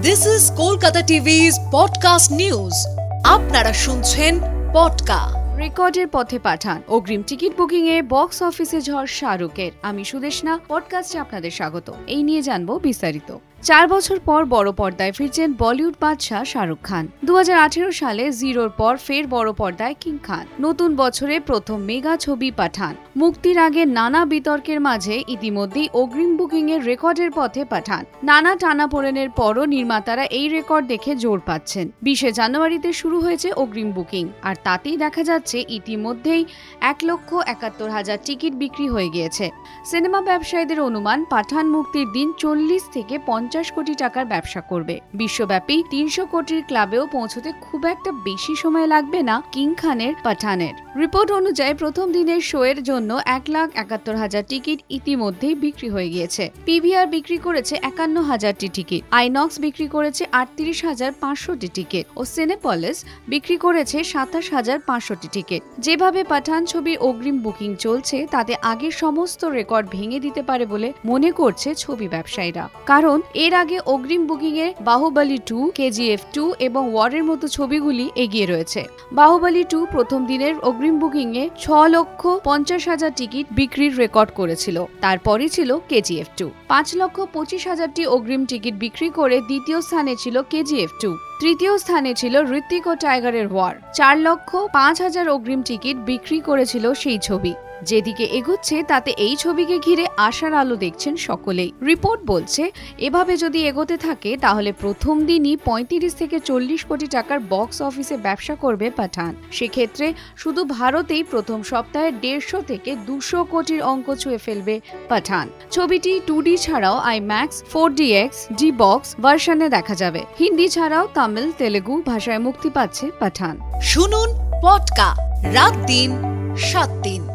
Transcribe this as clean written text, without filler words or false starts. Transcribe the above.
This is Kolkata TV's podcast news. আপনারা শুনছেন পডকা। রেকর্ডের পথে পাঠান, অগ্রিম টিকিট বুকিং এ বক্স অফিসে ঝড় শাহরুখের। আমি সুদেশনা, পডকাস্টে আপনাদের স্বাগত। এই নিয়ে জানবো বিস্তারিত। 4 বছর পর বড় পর্দায় ফিরছেন বলিউড বাদশাহ শাহরুখ খান। 2018 সালে জিরোর পর ফের বড় পর্দায় কিং খান। নতুন বছরে প্রথম মেগা ছবি পাঠান। মুক্তির আগে নানা বিতর্কের মাঝে ইতিমধ্যেই অগ্রিম বুকিং এর রেকর্ডের পথে পাঠান। নানা টানাপোড়েনের পরও নির্মাতারা এই রেকর্ড দেখে জোর পাচ্ছেন। 20 জানুয়ারিতে শুরু হয়েছে অগ্রিম বুকিং, আর তাতেই দেখা যাচ্ছে ইতিমধ্যেই 1,71,000 টিকিট বিক্রি হয়ে গিয়েছে। সিনেমা ব্যবসায়ীদের অনুমান, পাঠান মুক্তির দিন 40 থেকে 50 কোটি টাকার ব্যবসা করবে। বিশ্বব্যাপী 300 কোটির ক্লাবেও পৌঁছতে খুব একটা বেশি সময় লাগবে না কিং খানের পাঠানের। রিপোর্ট অনুযায়ী প্রথম দিনের শো এর জন্য 1,71,000 টিকিট ইতিমধ্যেই বিক্রি হয়ে গিয়েছে। পিভিআর বিক্রি করেছে 51,000টি টিকিট, আইনক্স বিক্রি করেছে 38,500টি টিকিট ও সিনেপলিস বিক্রি করেছে 27,500টি টিকিট। যেভাবে পাঠান ছবির অগ্রিম বুকিং চলছে, তাতে আগের সমস্ত রেকর্ড ভেঙে দিতে পারে বলে মনে করছে ছবি ব্যবসায়ীরা। কারণ এর আগে অগ্রিম বুকিং এ বাহুবলী 2, KGF 2 এবং ওয়ারের মতো ছবিগুলি এগিয়ে রয়েছে। বাহুবলী 2 প্রথম দিনের অগ্রিম বুকিং এ 6,50,000 টিকিট বিক্রির রেকর্ড করেছিল। তারপরই ছিল KGF 2। 5,25,000টি অগ্রিম টিকিট বিক্রি করে দ্বিতীয় স্থানে ছিল KGF 2। তৃতীয় স্থানে ছিল ঋত্বিক ও টাইগারের ওয়ার। 4,05,000 অগ্রিম টিকিট বিক্রি করেছিল সেই ছবি। যেদিকে এগোচ্ছে তাতে এই ছবিকে ঘিরে আশার আলো দেখছেন সকলেই। রিপোর্ট বলছে, এভাবে যদি এগোতে থাকে তাহলে প্রথম দিনই 35 থেকে 40 কোটি টাকার বক্স অফিসে ব্যবসা করবে পাঠান। সেক্ষেত্রে শুধু ভারতেই প্রথম সপ্তাহে 150 থেকে 200 কোটির অঙ্ক ছুঁয়ে ফেলবে পাঠান। ছবিটি 2D ছাড়াও IMAX, 4DX, D-Box ভার্সনে দেখা যাবে। হিন্দি ছাড়াও তামিল, তেলেগু ভাষায় মুক্তি পাচ্ছে পাঠান। শুনুন পডকা রাত দিন 7 দিন।